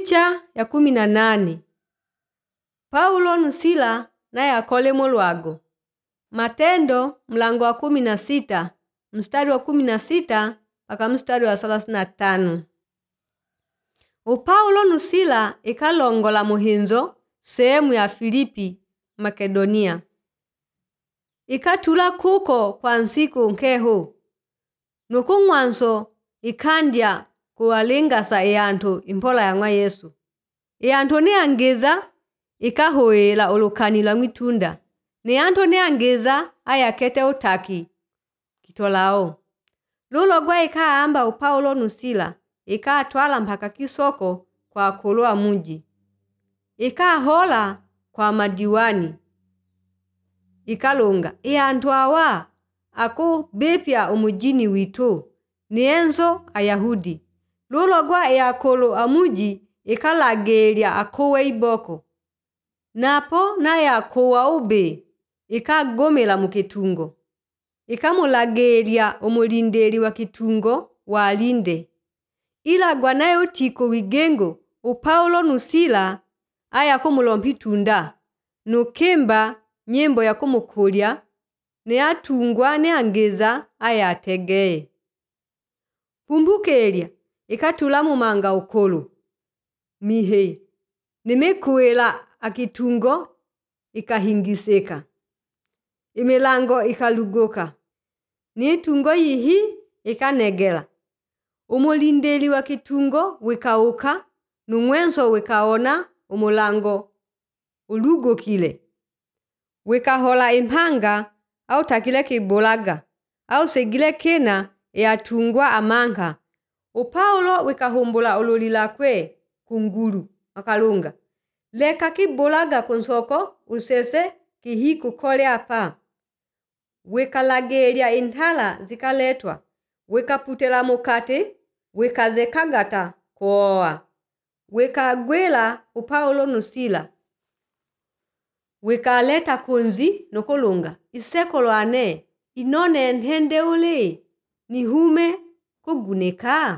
Picha ya 18. Paulo nusila naye akole molwago. Matendo mlango wa 16 mstari wa 16 mpaka mstari wa 35. Paulo nusila ikalongola muhinzo sehemu ya Filipi, Makedonia. Ikatula kuko kwa nsiku nkeho. Nukungwanso ikandya kuwalingasa iyantu impola ya ng'wa Yesu. Iyantu niyangiza ikahoela ulukanila mwitunda. Niyantu niyangiza ayakete utaki kitolao. Lulogwa ikaamba Paulo nusila ikatwala mpaka kisoko kwa kulua muji. Ikahola kwa madiwani. Ikalunga iyantu awa ako bepya umujini witu nienzo Ayahudi. Lulogwa yakolo amuji ikalagelya akowe iboko. Napo na yakowa ube ikagomela mukitungo. Ikamulagelya umulindeli wa kitungo walinde. Ilagwa naye utiko wigengo Paulo nusila aya kumulompi tunda. Nukemba nyimbo ya kumukulya ne atungwa ne angeza aya ategeye. Pumbukelya ikatula mumanga ukolo. Mihe nimekuela akitungo ikahingiseka. Imilango ikalugoka. Nitungo yihi ikanegela. Umulindeli wa kitungo wikauka numwenso wikaona umulango ulugokile. Wikahola impanga au takile kibolaga au segile kena yatungwa amanka. Paulo wikahumbula ululila kwe kungulu akalunga. Leka kibolaga kunsoko usese kihiku kole apa. Wikalagelya intala zikaletwa. Wikaputela mukate. Wikazekagata kuoa. Wikagwela Paulo nusila. Wikaleta kunzi nukulunga. Isekolo ane inone nhende ule nihume kuguneka.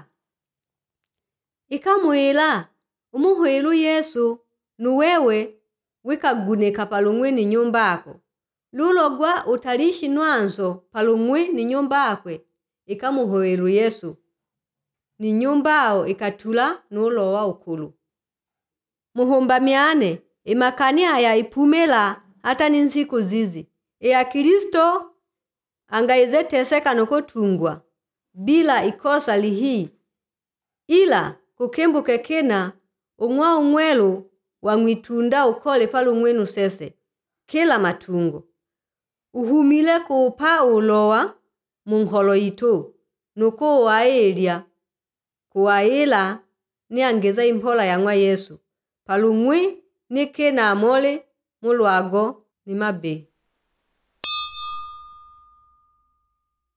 Ikamuela umuhuilu Yesu nuwewe wikaguneka palungwe ni nyumba ako. Lulogwa utalishi nwanzo palungwe ni nyumba akwe. Ikamuhuilu Yesu ni nyumba ao ikatula nulowa ukulu. Muhumba miane imakani haya ipumela hata ninsiku zizi. Ya Kristo angaize teseka nukotungwa bila ikosa lihi. Ila kukembuke kena umwa umwelu wangwitunda ukole palungwenu sese kila matungo. Uhumile kuupa ulowa mungholo itu nuko waelya kuwaela niangeza impola ya ng'wa Yesu palungwe ni kena amole mulwago ni mabe.